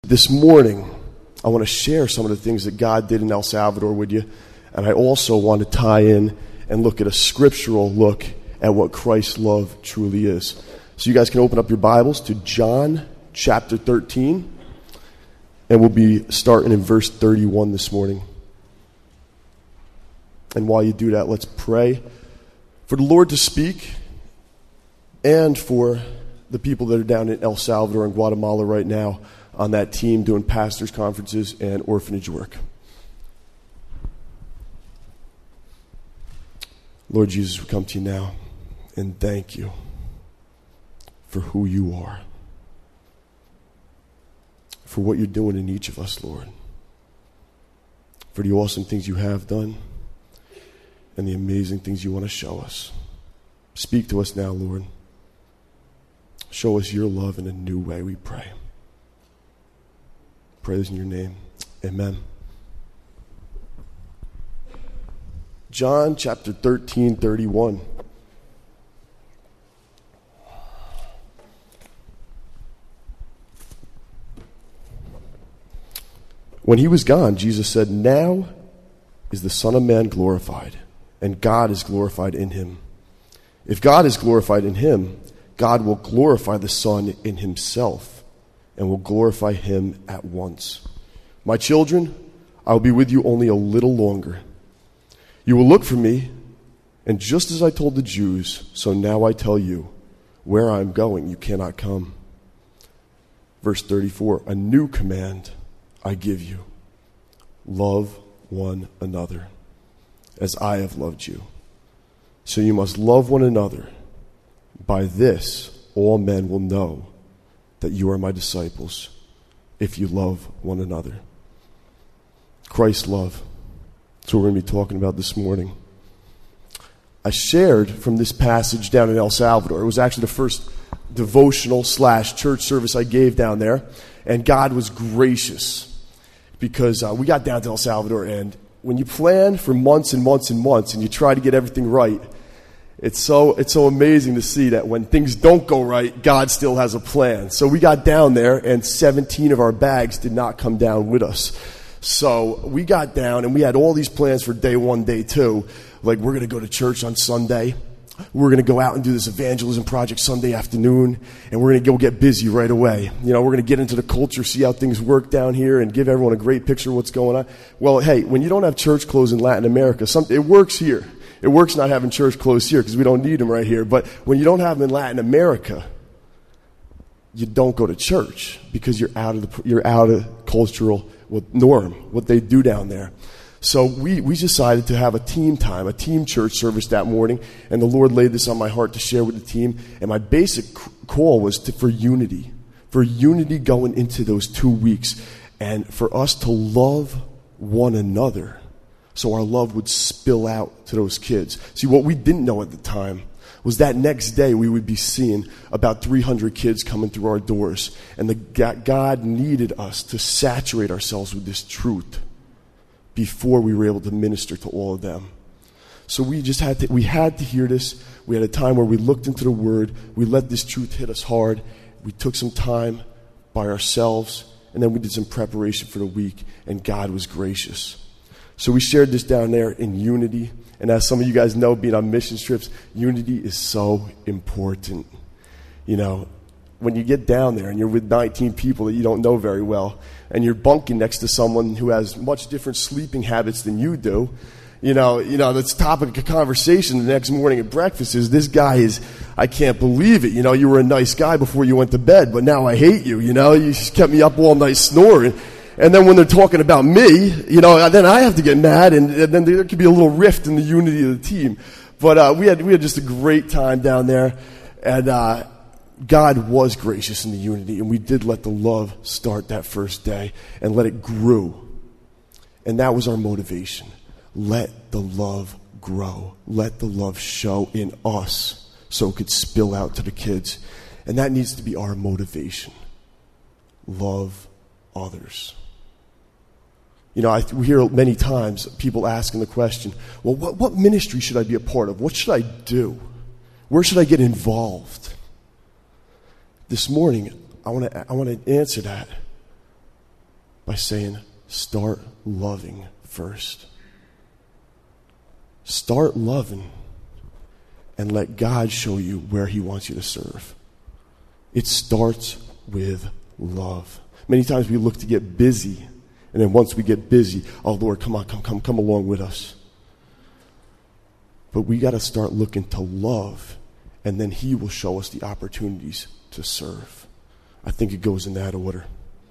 This morning, I want to share some of the things that God did in El Salvador with you, and I also want to tie in and look at a scriptural look at what Christ's love truly is. So you guys can open up your Bibles to John chapter 13, and we'll be starting in verse 31 this morning. And while you do that, let's pray for the Lord to speak and for the people that are down in El Salvador and Guatemala right now on that team doing pastors' conferences and orphanage work. Lord Jesus, we come to you now and thank you for who you are, for what you're doing in each of us, Lord, for the awesome things you have done and the amazing things you want to show us. Speak to us now, Lord. Show us your love in a new way, we pray. Pray this in your name. Amen. John chapter 13, 31. When he was gone, Jesus said, "Now is the Son of Man glorified, and God is glorified in him. If God is glorified in him, God will glorify the Son in himself and will glorify him at once. My children, I will be with you only a little longer. You will look for me, and just as I told the Jews, so now I tell you, where I am going, you cannot come." Verse 34, "A new command I give you. Love one another as I have loved you. So you must love one another. By this, all men will know that you are my disciples, if you love one another." Christ's love. That's what we're going to be talking about this morning. I shared from this passage down in El Salvador. It was actually the first devotional / church service I gave down there. And God was gracious because we got down to El Salvador, and when you plan for months and months and months and you try to get everything right, it's so amazing to see that when things don't go right, God still has a plan. So we got down there, and 17 of our bags did not come down with us. So we got down, and we had all these plans for day one, day two. Like, we're going to go to church on Sunday. We're going to go out and do this evangelism project Sunday afternoon, and we're going to go get busy right away. You know, we're going to get into the culture, see how things work down here, and give everyone a great picture of what's going on. Well, hey, when you don't have church clothes in Latin America, it works here. It works not having church clothes here because we don't need them right here. But when you don't have them in Latin America, you don't go to church because you're out of cultural norm, what they do down there. So we decided to have a team time, a team church service that morning, and the Lord laid this on my heart to share with the team. And my basic call was for unity going into those 2 weeks, and for us to love one another so our love would spill out to those kids. See, what we didn't know at the time was that next day we would be seeing about 300 kids coming through our doors, and God needed us to saturate ourselves with this truth before we were able to minister to all of them. So we had to hear this. We had a time where we looked into the Word. We let this truth hit us hard. We took some time by ourselves, and then we did some preparation for the week, and God was gracious. So we shared this down there in unity. And as some of you guys know, being on mission trips, unity is so important. You know, when you get down there and you're with 19 people that you don't know very well, and you're bunking next to someone who has much different sleeping habits than you do, you know, the topic of conversation the next morning at breakfast is, this guy is, I can't believe it. You know, you were a nice guy before you went to bed, but now I hate you. You know, you just kept me up all night snoring. And then when they're talking about me, you know, then I have to get mad, and then there could be a little rift in the unity of the team. But we had just a great time down there, and God was gracious in the unity, and we did let the love start that first day and let it grow. And that was our motivation. Let the love grow. Let the love show in us so it could spill out to the kids. And that needs to be our motivation. Love others. You know, we hear many times people asking the question, well, what ministry should I be a part of? What should I do? Where should I get involved? This morning, I want to answer that by saying, start loving first. Start loving and let God show you where he wants you to serve. It starts with love. Many times we look to get busy, and then once we get busy, oh Lord, come on, come along with us. But we got to start looking to love, and then he will show us the opportunities to serve. I think it goes in that order.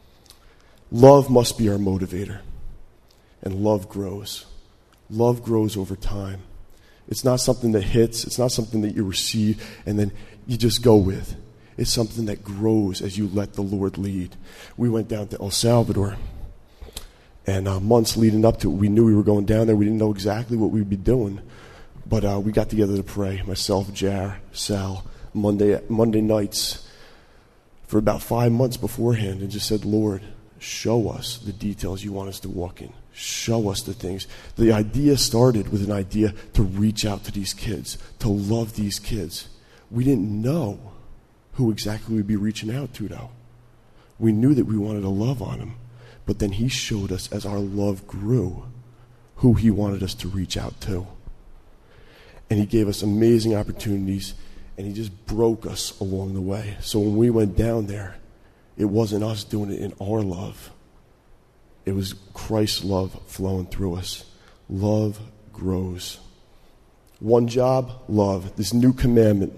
Love must be our motivator, and love grows. Love grows over time. It's not something that hits. It's not something that you receive and then you just go with. It's something that grows as you let the Lord lead. We went down to El Salvador, and months leading up to it, we knew we were going down there. We didn't know exactly what we'd be doing, but we got together to pray. Myself, Jar, Sal, Monday nights for about 5 months beforehand, and just said, Lord, show us the details you want us to walk in. Show us the things. The idea started with an idea to reach out to these kids, to love these kids. We didn't know who exactly we'd be reaching out to, though. We knew that we wanted to love on them, but then he showed us as our love grew who he wanted us to reach out to. And he gave us amazing opportunities, and he just broke us along the way. So when we went down there, it wasn't us doing it in our love. It was Christ's love flowing through us. Love grows. One job, love. This new commandment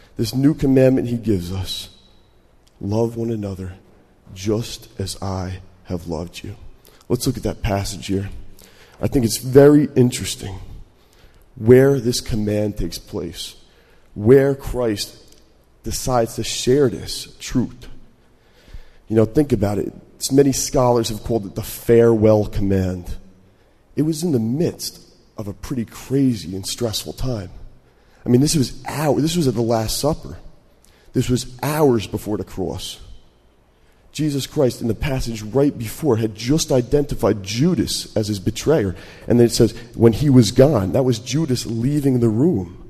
he gives us. Love one another just as I have loved you. Let's look at that passage here. I think it's very interesting where this command takes place, where Christ decides to share this truth. Think about it. Many scholars have called it the farewell command. It was in the midst of a pretty crazy and stressful time. This was at the Last Supper. This was hours before the cross. Jesus Christ, in the passage right before, had just identified Judas as his betrayer. And then it says, when he was gone, that was Judas leaving the room.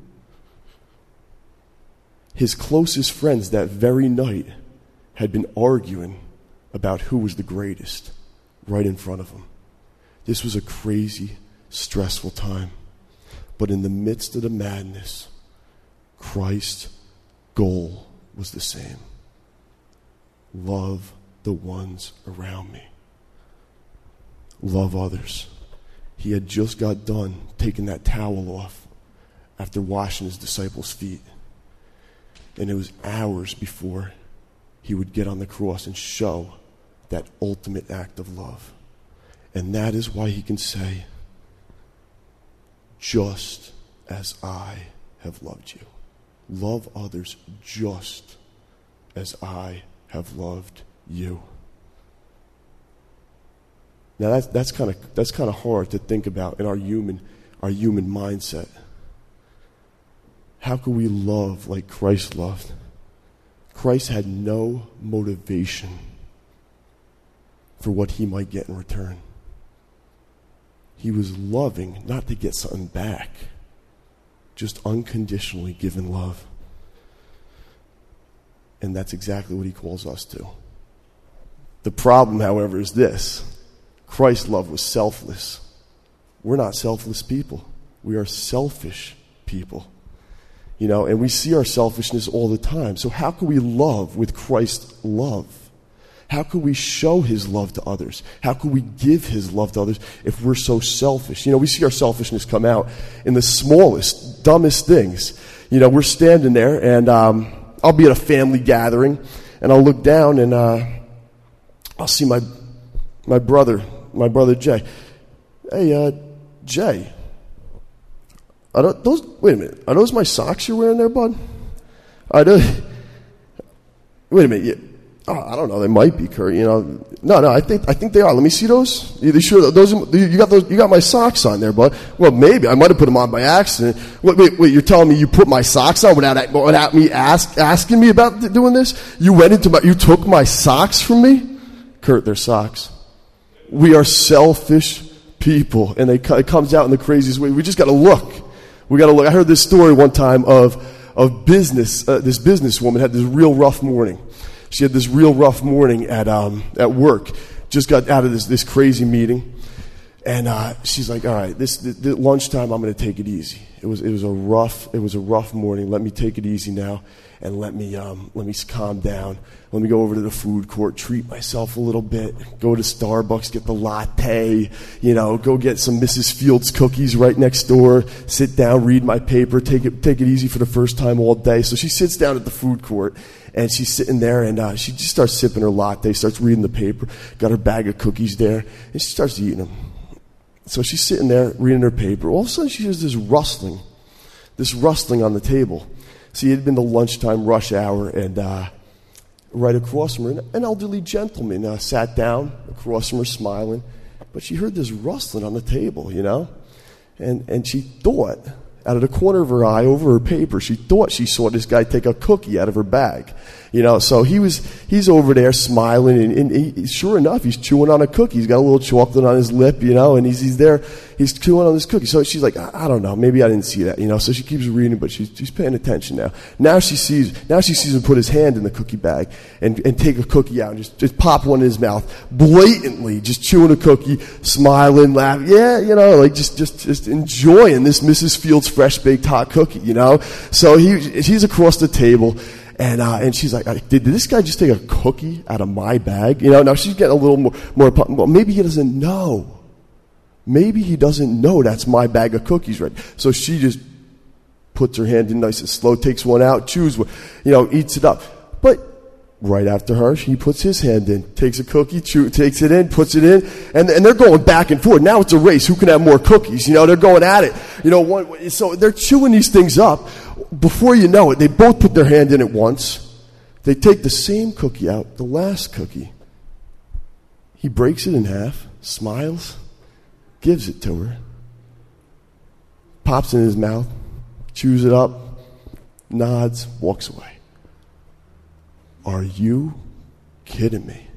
His closest friends that very night had been arguing about who was the greatest right in front of him. This was a crazy, stressful time. But in the midst of the madness, Christ's goal was the same. Love the ones around me. Love others. He had just got done taking that towel off after washing his disciples' feet. And it was hours before he would get on the cross and show that ultimate act of love. And that is why he can say, just as I have loved you. Love others just as I have loved you. Now that's kind of hard to think about in our human mindset. How can we love like Christ loved? Christ had no motivation for what he might get in return. He was loving not to get something back, just unconditionally given love. And that's exactly what he calls us to. The problem, however, is this. Christ's love was selfless. We're not selfless people. We are selfish people. And we see our selfishness all the time. So how can we love with Christ's love? How can we show his love to others? How can we give his love to others if we're so selfish? We see our selfishness come out in the smallest, dumbest things. We're standing there, and I'll be at a family gathering, and I'll look down, and I'll see my brother Jay. Hey, Jay, wait a minute. Are those my socks you're wearing there, bud? Wait a minute. I don't know. They might be, Kurt. No. I think they are. Let me see those. Are you sure those? You got my socks on there, bud. Well, maybe I might have put them on by accident. Wait. You're telling me you put my socks on without me asking me about doing this? You took my socks from me, Kurt. They're socks. We are selfish people, and it comes out in the craziest way. We just got to look. We got to look. I heard this story one time of business. This businesswoman had this real rough morning. She had this real rough morning at work. just got out of this crazy meeting. And she's like, all right, this lunchtime, I'm going to take it easy. It was a rough morning. Let me take it easy now, and let me calm down. Let me go over to the food court, treat myself a little bit, go to Starbucks, get the latte, go get some Mrs. Fields cookies right next door, sit down, read my paper, take it easy for the first time all day. So she sits down at the food court, and she's sitting there, and she just starts sipping her latte, starts reading the paper, got her bag of cookies there, and she starts eating them. So she's sitting there reading her paper. All of a sudden, she hears this rustling on the table. See, it had been the lunchtime rush hour, and right across from her, an elderly gentleman sat down across from her, smiling. But she heard this rustling on the table, and she thought, out of the corner of her eye, over her paper, she thought she saw this guy take a cookie out of her bag. So he's over there smiling, and sure enough, he's chewing on a cookie. He's got a little chocolate on his lip, and he's chewing on this cookie. So she's like, I don't know, maybe I didn't see that, So she keeps reading, but she's paying attention now. Now she sees him put his hand in the cookie bag and take a cookie out and just pop one in his mouth, blatantly just chewing a cookie, smiling, laughing, just enjoying this Mrs. Fields fresh baked hot cookie, So he's across the table. And she's like, did this guy just take a cookie out of my bag? Now she's getting a little more, well, maybe he doesn't know. Maybe he doesn't know that's my bag of cookies, right? So she just puts her hand in nice and slow, takes one out, chews one, eats it up. But right after her, he puts his hand in, takes a cookie, takes it in, puts it in, and they're going back and forth. Now it's a race. Who can have more cookies? They're going at it. So they're chewing these things up. Before you know it, they both put their hand in at once. They take the same cookie out, the last cookie. He breaks it in half, smiles, gives it to her, pops it in his mouth, chews it up, nods, walks away. Are you kidding me?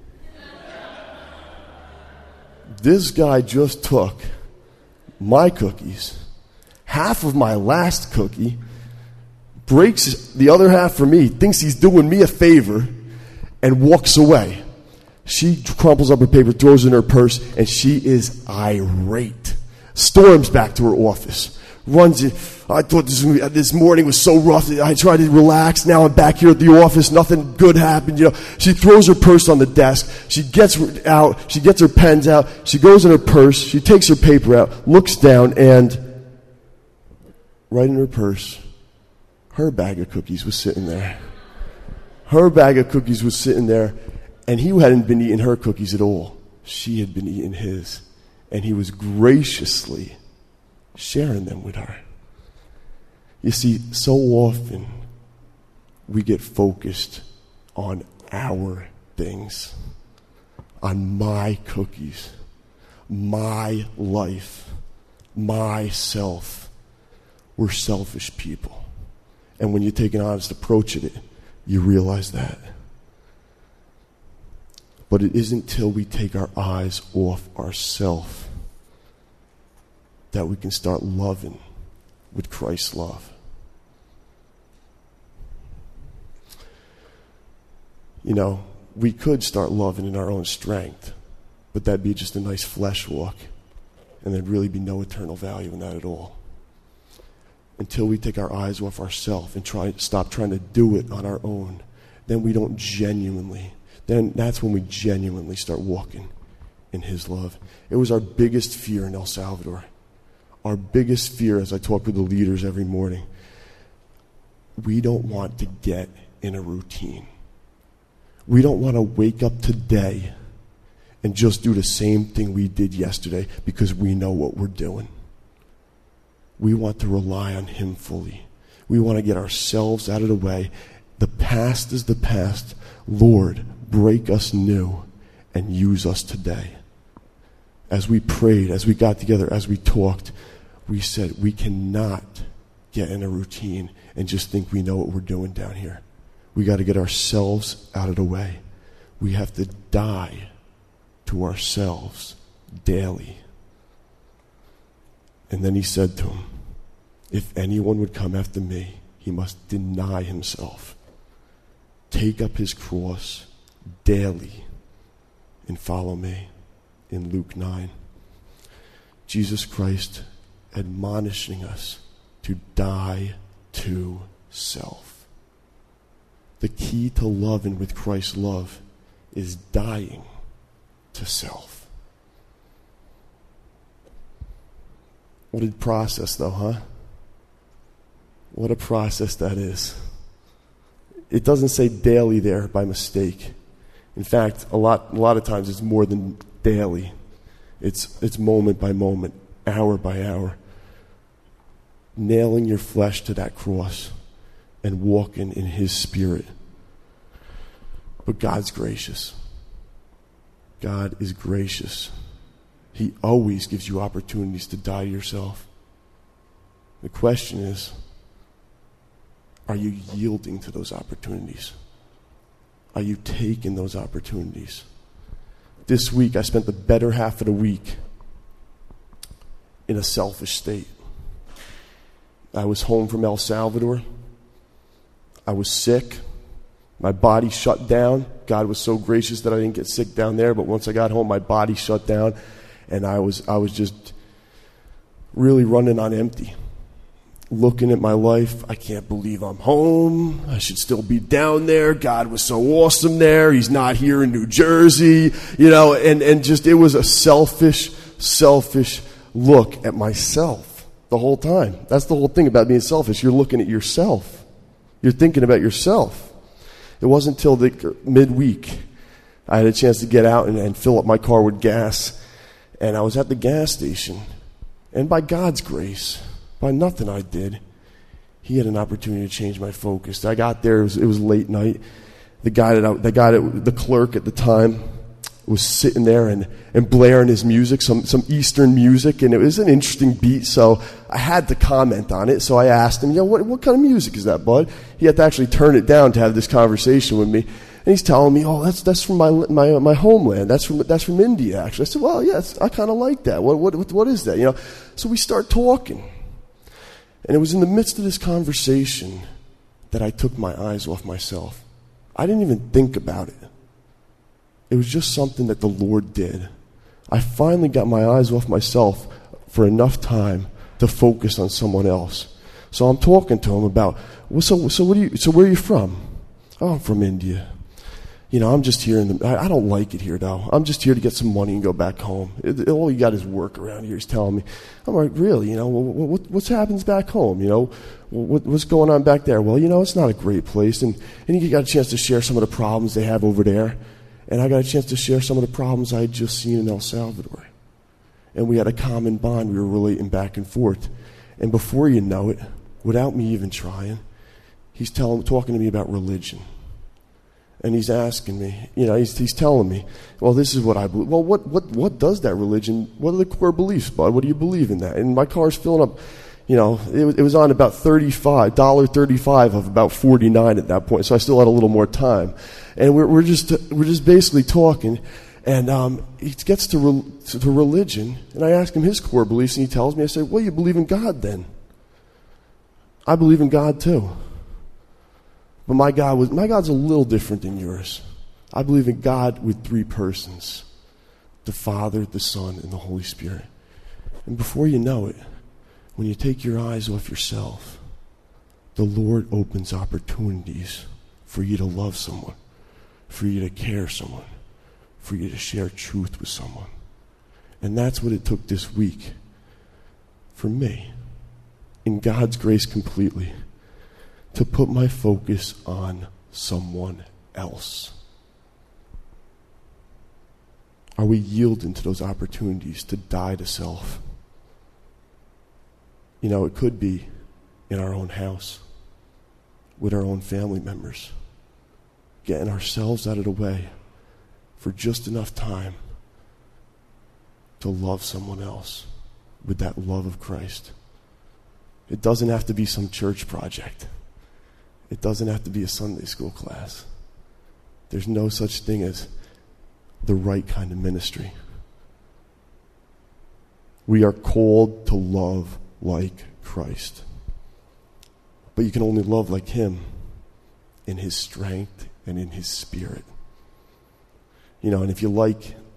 This guy just took my cookies, half of my last cookie, breaks the other half for me, thinks he's doing me a favor, and walks away. She crumples up her paper, throws it in her purse, and she is irate. Storms back to her office. Runs in. I thought this morning was so rough. I tried to relax. Now I'm back here at the office. Nothing good happened. She throws her purse on the desk. She gets out. She gets her pens out. She goes in her purse. She takes her paper out, looks down, and right in her purse, her bag of cookies was sitting there. Her bag of cookies was sitting there, and he hadn't been eating her cookies at all. She had been eating his, and he was graciously sharing them with her. You see, so often we get focused on our things, on my cookies, my life, myself. We're selfish people. And when you take an honest approach at it, you realize that. But it isn't till we take our eyes off ourselves that we can start loving with Christ's love. We could start loving in our own strength, but that'd be just a nice flesh walk, and there'd really be no eternal value in that at all. Until we take our eyes off ourselves and stop trying to do it on our own, then that's when we genuinely start walking in His love. It was our biggest fear in El Salvador. Our biggest fear, as I talk with the leaders every morning, we don't want to get in a routine. We don't want to wake up today and just do the same thing we did yesterday because we know what we're doing. We want to rely on Him fully. We want to get ourselves out of the way. The past is the past. Lord, break us new and use us today. As we prayed, as we got together, as we talked, we said we cannot get in a routine and just think we know what we're doing down here. We got to get ourselves out of the way. We have to die to ourselves daily. And then He said to him, if anyone would come after me, he must deny himself, take up his cross daily, and follow me in Luke 9. Jesus Christ admonishing us to die to self. The key to loving with Christ's love is dying to self. What a process, though, huh? What a process that is. It doesn't say daily there by mistake. In fact, a lot of times it's more than daily. It's moment by moment, hour by hour. Nailing your flesh to that cross and walking in His Spirit. But God's gracious. God is gracious. He always gives you opportunities to die to yourself. The question is, are you yielding to those opportunities? Are you taking those opportunities? This week, I spent the better half of the week in a selfish state. I was home from El Salvador. I was sick. My body shut down. God was so gracious that I didn't get sick down there, but once I got home, my body shut down, and I was just really running on empty. Looking at my life, I can't believe I'm home. I should still be down there. God was so awesome there. He's not here in New Jersey, and just it was a selfish look at myself the whole time. That's the whole thing about being selfish. You're looking at yourself. You're thinking about yourself. It wasn't until the midweek I had a chance to get out and fill up my car with gas, and I was at the gas station, and by God's grace, by nothing I did, He had an opportunity to change my focus. I got there, it was late night. The clerk at the time was sitting there and blaring his music, some Eastern music, and it was an interesting beat, so I had to comment on it. So I asked him, what kind of music is that, bud? He had to actually turn it down to have this conversation with me. And he's telling me, that's from my homeland. That's from India, actually. I said, well, yes, I kind of like that. What is that? So we start talking. And it was in the midst of this conversation that I took my eyes off myself. I didn't even think about it. It was just something that the Lord did. I finally got my eyes off myself for enough time to focus on someone else. So I'm talking to him about, so where are you from? Oh, I'm from India. I'm just here I don't like it here, though. I'm just here to get some money and go back home. All you got is work around here, he's telling me. I'm like, really? What happens back home? What's going on back there? Well, it's not a great place. And you got a chance to share some of the problems they have over there. And I got a chance to share some of the problems I had just seen in El Salvador. And we had a common bond. We were relating back and forth. And before you know it, without me even trying, he's talking to me about religion. And he's asking me, he's telling me, well, this is what I believe. Well, what does that religion, what are the core beliefs, bud? What do you believe in that? And my car's filling up, it was on about $35 of about 49 at that point, so I still had a little more time. And we're just basically talking, and he gets to religion, and I ask him his core beliefs, and he tells me, I say, well, you believe in God then? I believe in God too. But my God's a little different than yours. I believe in God with three persons, the Father, the Son, and the Holy Spirit. And before you know it, when you take your eyes off yourself, the Lord opens opportunities for you to love someone, for you to care someone, for you to share truth with someone. And that's what it took this week for me, in God's grace completely, to put my focus on someone else. Are we yielding to those opportunities to die to self? It could be in our own house, with our own family members, getting ourselves out of the way for just enough time to love someone else with that love of Christ. It doesn't have to be some church project. It doesn't have to be a Sunday school class. There's no such thing as the right kind of ministry. We are called to love like Christ. But you can only love like Him in His strength and in His Spirit. And if you like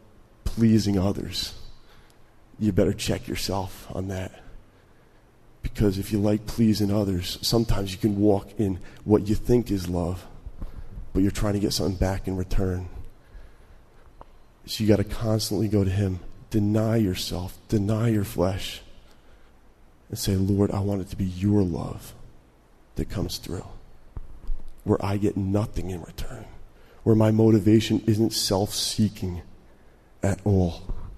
pleasing others, you better check yourself on that. Because if you like pleasing others, sometimes you can walk in what you think is love, but you're trying to get something back in return. So you got to constantly go to him. Deny yourself. Deny your flesh. And say, Lord, I want it to be your love that comes through. Where I get nothing in return. Where my motivation isn't self-seeking at all.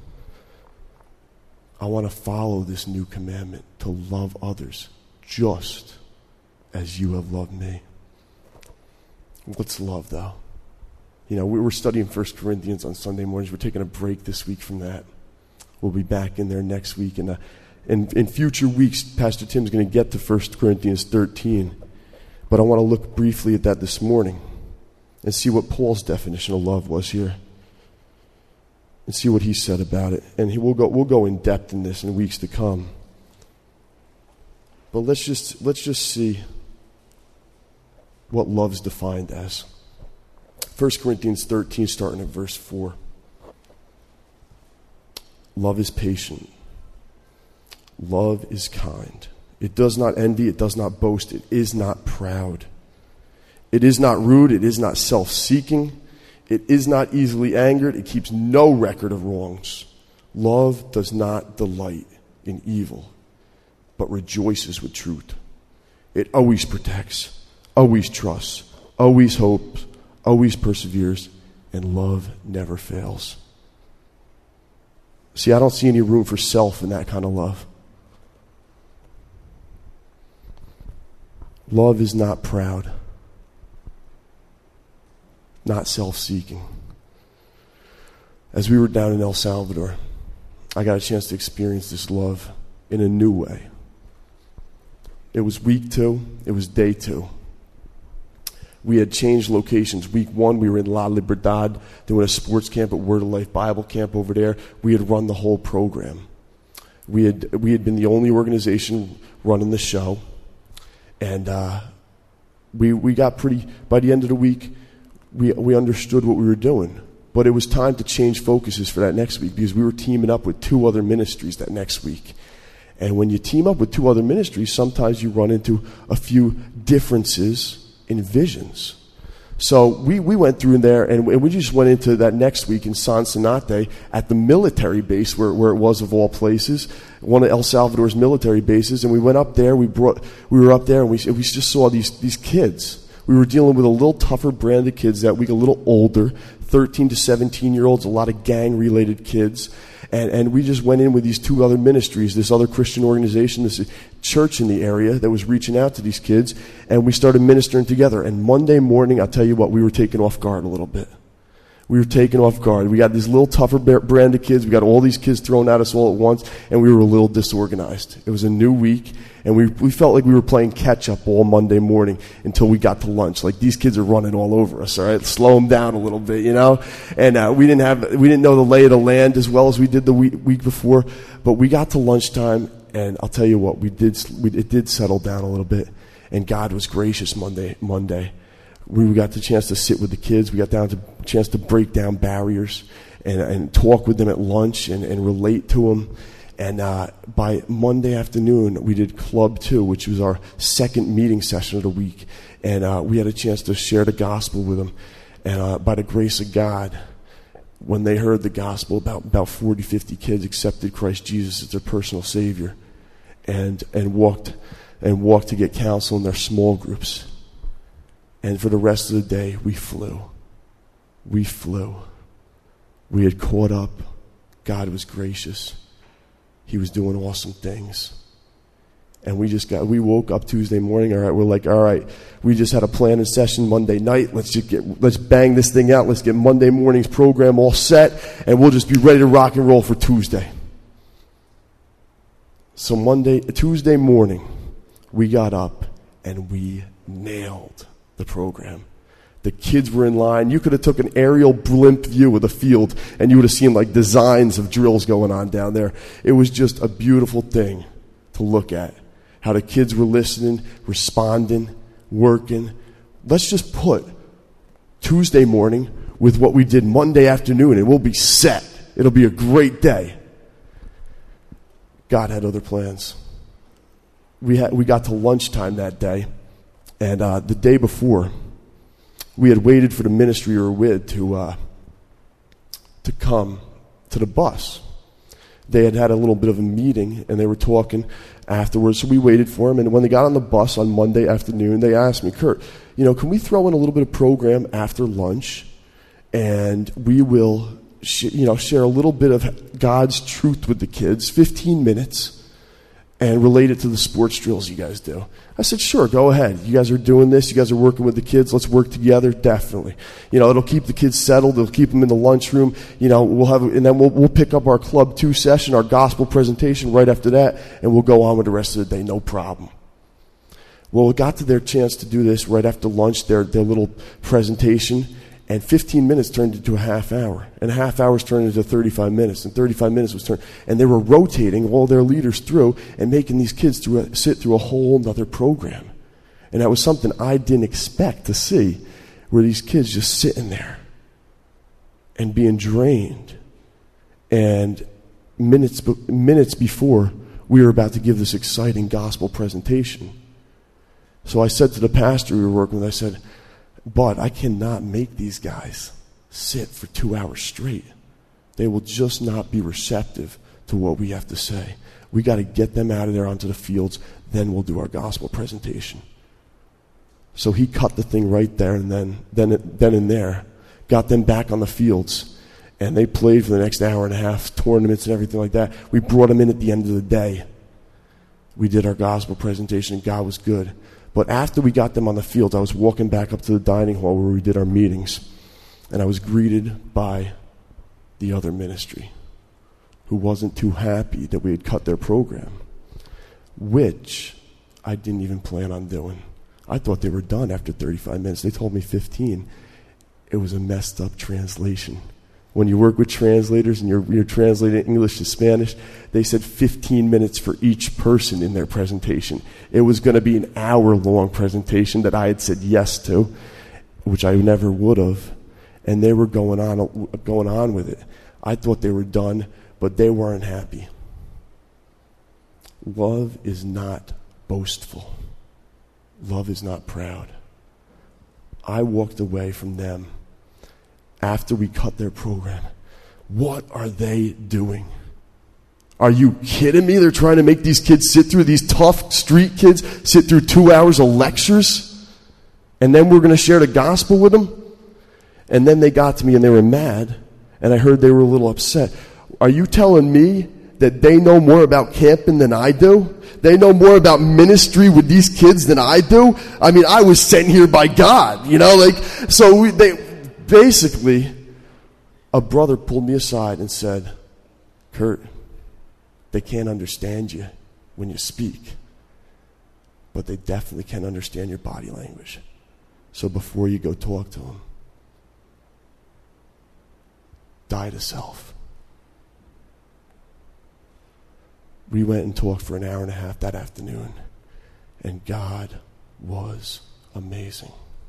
I want to follow this new commandment to love others just as you have loved me. What's love, though? We were studying 1 Corinthians on Sunday mornings. We're taking a break this week from that. We'll be back in there next week. And in future weeks, Pastor Tim's going to get to 1 Corinthians 13. But I want to look briefly at that this morning and see what Paul's definition of love was here. And see what he said about it. And we'll go in depth in this in weeks to come. But let's just see what love's defined as. 1 Corinthians 13, starting at verse 4. Love is patient. Love is kind. It does not envy. It does not boast. It is not proud. It is not rude. It is not self-seeking. It is not easily angered. It keeps no record of wrongs. Love does not delight in evil, but rejoices with truth. It always protects, always trusts, always hopes, always perseveres, and love never fails. See, I don't see any room for self in that kind of love. Love is not proud. Not self-seeking. As we were down in El Salvador, I got a chance to experience this love in a new way. It was week 2. It was day 2. We had changed locations. Week 1, we were in La Libertad doing a sports camp at Word of Life Bible Camp over there. We had run the whole program. We had been the only organization running the show. And we got pretty, by the end of the week, we understood what we were doing. But it was time to change focuses for that next week because we were teaming up with 2 other ministries that next week. And when you team up with 2 other ministries, sometimes you run into a few differences in visions. So we went through in there and we just went into that next week in Sonsonate at the military base where it was of all places, one of El Salvador's military bases. And we went up there, we were up there and we just saw these kids. We were dealing with a little tougher brand of kids that week, a little older, 13 to 17-year-olds, a lot of gang-related kids. And we just went in with these 2 other ministries, this other Christian organization, this church in the area that was reaching out to these kids, and we started ministering together. And Monday morning, I'll tell you what, we were taken off guard a little bit. We were taken off guard. We got this little tougher brand of kids. We got all these kids thrown at us all at once, and we were a little disorganized. It was a new week, and we felt like we were playing catch-up all Monday morning until we got to lunch. Like, these kids are running all over us, all right? Slow them down a little bit, And we didn't know the lay of the land as well as we did the week before, but we got to lunchtime, and I'll tell you what, it did settle down a little bit, and God was gracious Monday. We got the chance to sit with the kids. We got the chance to break down barriers and talk with them at lunch and relate to them. And by Monday afternoon, we did Club 2, which was our second meeting session of the week. And we had a chance to share the gospel with them. And by the grace of God, when they heard the gospel, about 40, 50 kids accepted Christ Jesus as their personal Savior and walked to get counsel in their small groups. And for the rest of the day, we flew. We had caught up. God was gracious. He was doing awesome things. And we woke up Tuesday morning, all right, we just had a planning session Monday night. Let's bang this thing out. Let's get Monday morning's program all set, and we'll just be ready to rock and roll for Tuesday. So Tuesday morning, we got up and we nailed the program. The kids were in line. You could have took an aerial blimp view of the field and you would have seen like designs of drills going on down there. It was just a beautiful thing to look at. How the kids were listening, responding, working. Let's just put Tuesday morning with what we did Monday afternoon and we'll be set. It'll be a great day. God had other plans. We got to lunchtime that day, and the day before, we had waited for the ministry we were with to come to the bus. They had a little bit of a meeting, and they were talking afterwards, so we waited for them. And when they got on the bus on Monday afternoon, they asked me, Kurt, can we throw in a little bit of program after lunch, and we will share a little bit of God's truth with the kids, 15 minutes, and relate it to the sports drills you guys do. I said, sure, go ahead. You guys are doing this. You guys are working with the kids. Let's work together. Definitely. It'll keep the kids settled. It'll keep them in the lunchroom. We'll pick up our Club 2 session, our gospel presentation right after that, and we'll go on with the rest of the day. No problem. Well, we got to their chance to do this right after lunch, their little presentation, and 15 minutes turned into a half hour, and a half hour turned into 35 minutes, and 35 minutes was turned, and they were rotating all their leaders through and making these kids sit through a whole nother program. And that was something I didn't expect to see, where these kids just sitting there and being drained. And minutes before, we were about to give this exciting gospel presentation. So I said to the pastor we were working with, I said, but I cannot make these guys sit for 2 hours straight. They will just not be receptive to what we have to say. We got to get them out of there onto the fields, then we'll do our gospel presentation. So he cut the thing right there and then and there, got them back on the fields, and they played for the next hour and a half, tournaments and everything like that. We brought them in at the end of the day. We did our gospel presentation, and God was good. But after we got them on the field, I was walking back up to the dining hall where we did our meetings, and I was greeted by the other ministry who wasn't too happy that we had cut their program, which I didn't even plan on doing. I thought they were done after 35 minutes. They told me 15. It was a messed up translation. When you work with translators and you're translating English to Spanish, they said 15 minutes for each person in their presentation. It was going to be an hour-long presentation that I had said yes to, which I never would have, and they were going on with it. I thought they were done, but they weren't happy. Love is not boastful. Love is not proud. I walked away from them after we cut their program. What are they doing? Are you kidding me? They're trying to make these kids sit through, these tough street kids, sit through 2 hours of lectures, and then we're going to share the gospel with them? And then they got to me and they were mad, and I heard they were a little upset. Are you telling me that they know more about camping than I do? They know more about ministry with these kids than I do? I mean, I was sent here by God, Basically, a brother pulled me aside and said, Kurt, they can't understand you when you speak, but they definitely can understand your body language. So before you go talk to them, die to self. We went and talked for an hour and a half that afternoon, and God was amazing.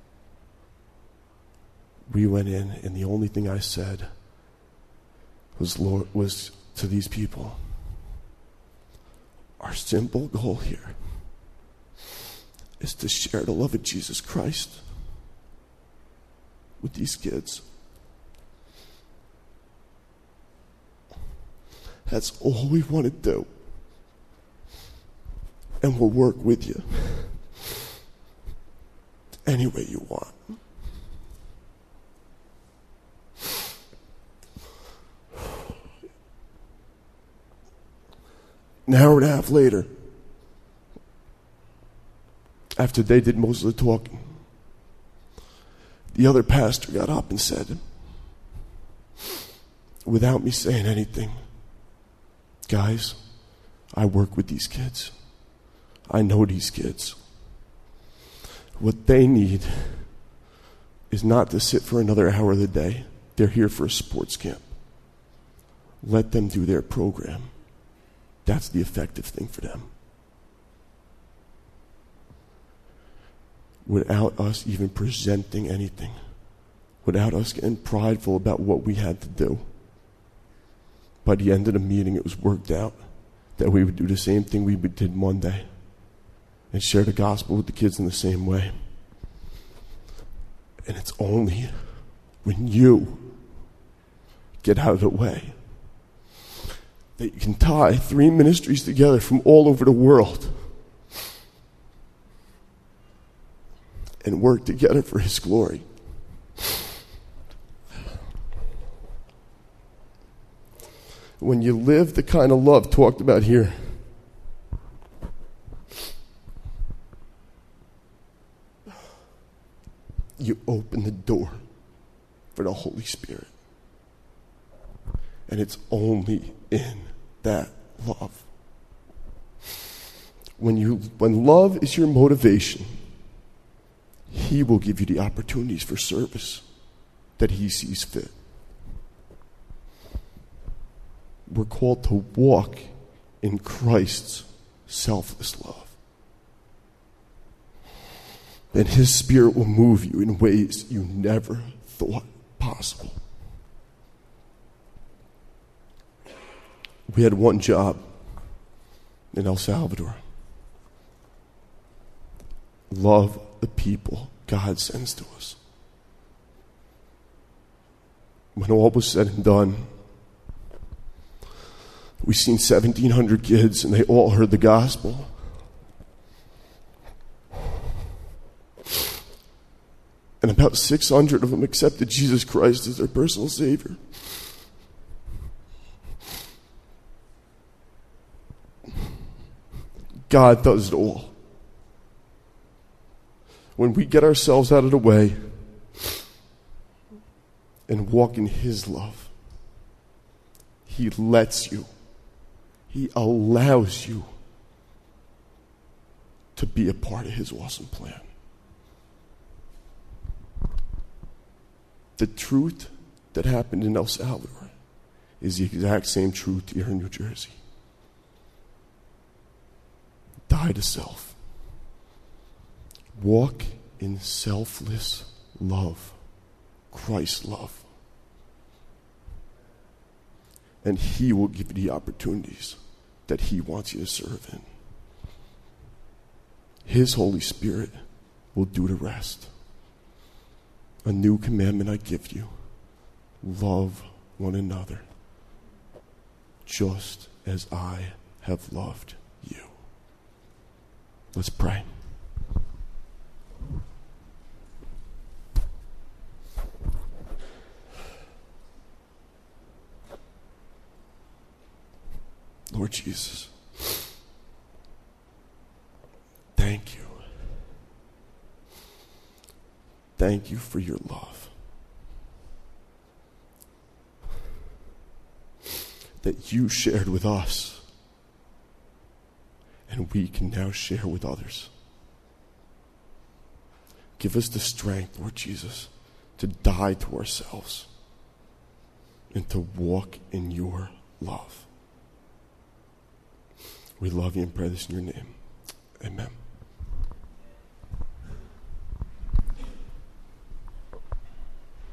We went in, and the only thing I said was, Lord, was to these people, our simple goal here is to share the love of Jesus Christ with these kids. That's all we want to do. And we'll work with you any way you want. An hour and a half later, after they did most of the talking, the other pastor got up and said, without me saying anything, guys, I work with these kids. I know these kids. What they need is not to sit for another hour of the day. They're here for a sports camp. Let them do their program. That's the effective thing for them. Without us even presenting anything, without us getting prideful about what we had to do, by the end of the meeting, it was worked out that we would do the same thing we did Monday and share the gospel with the kids in the same way. And it's only when you get out of the way that you can tie 3 ministries together from all over the world and work together for His glory. When you live the kind of love talked about here, you open the door for the Holy Spirit. And it's only in that love. When love is your motivation, He will give you the opportunities for service that He sees fit. We're called to walk in Christ's selfless love. And His Spirit will move you in ways you never thought possible. We had one job in El Salvador. Love the people God sends to us. When all was said and done, we seen 1,700 kids, and they all heard the gospel. And about 600 of them accepted Jesus Christ as their personal Savior. God does it all. When we get ourselves out of the way and walk in His love, He lets you, He allows you to be a part of His awesome plan. The truth that happened in El Salvador is the exact same truth here in New Jersey. Die to self. Walk in selfless love, Christ's love. And He will give you the opportunities that He wants you to serve in. His Holy Spirit will do the rest. A new commandment I give you: love one another just as I have loved you. Let's pray. Lord Jesus, thank you. Thank you for your love that you shared with us, and we can now share with others. Give us the strength, Lord Jesus, to die to ourselves and to walk in your love. We love you and pray this in your name. Amen.